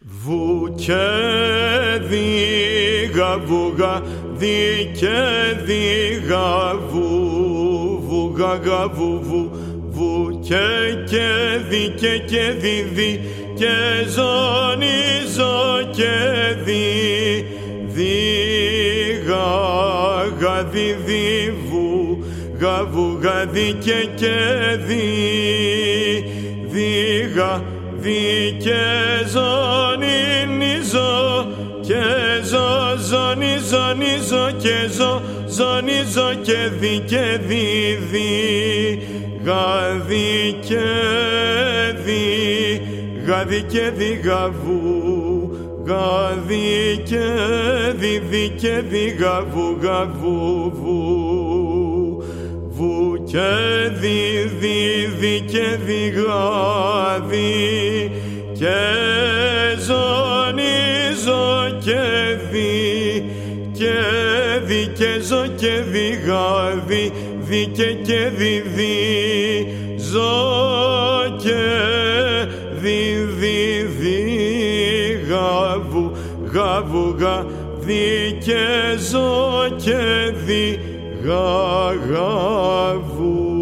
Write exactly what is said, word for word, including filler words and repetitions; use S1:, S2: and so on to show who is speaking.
S1: Βου και δίγα βουγα δι και δίγα βου βουγα γα βου βου βου και και δι και και δι δι και ζώνη ζω και δι δίγα γα δι δι βου γα βου γα δι και και δι δίγα δι και ζώνη νιζω και ζω ζώνη ζώνη ζω και ζω ζώνη ζω και δι και δι δι γα δι και δι γα δι και δι γα βου γα δι και δι δι και δι γα βου γα βου βου βου και δι δι δι και δι γα δι και ζώνη ζω και δι και δι και ζω και δι γα δι δι και και δι δι ζω και δι δι δι γα βου γα βου γα δι και ζω και δι γα γα βου.